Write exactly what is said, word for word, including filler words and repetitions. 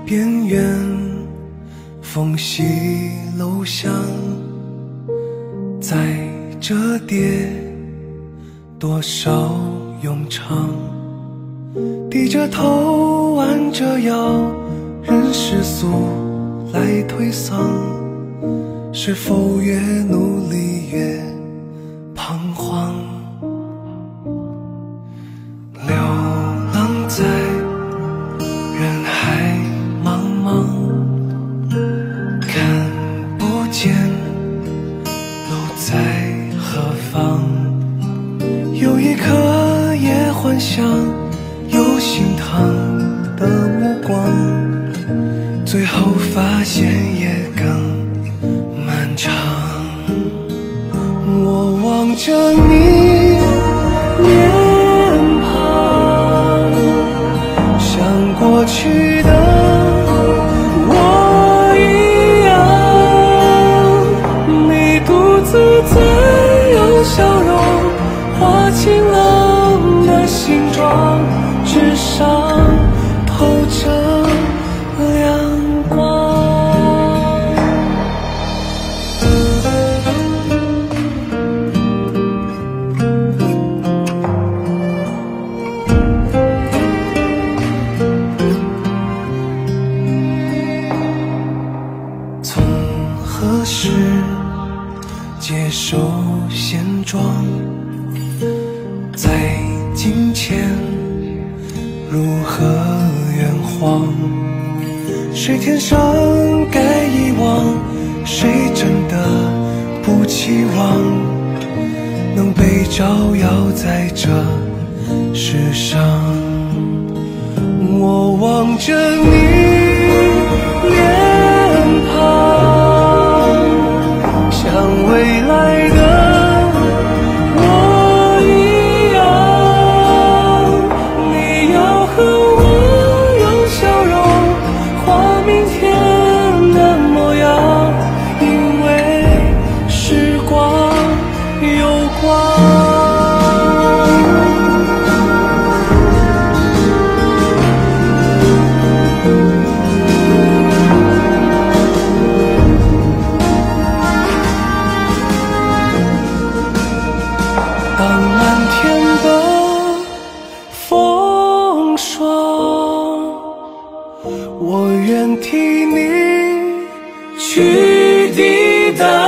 边缘，缝隙楼香，在折叠多少永长，低着头弯着腰，任世俗来推搡，是否越努力越彷徨？流浪在人海茫茫，看不见路在何方，有一刻也幻想，有心疼的目光，最后发现也更漫长。我望着你脸庞，像过去的我一样，你独自在有笑容，画晴朗的形状，纸上透着亮光。从何时接受现状，在金钱如何圆谎？谁天生该遗忘？谁真的不期望能被照耀在这世上？我望着你脸庞，像未来的我愿替你去抵挡。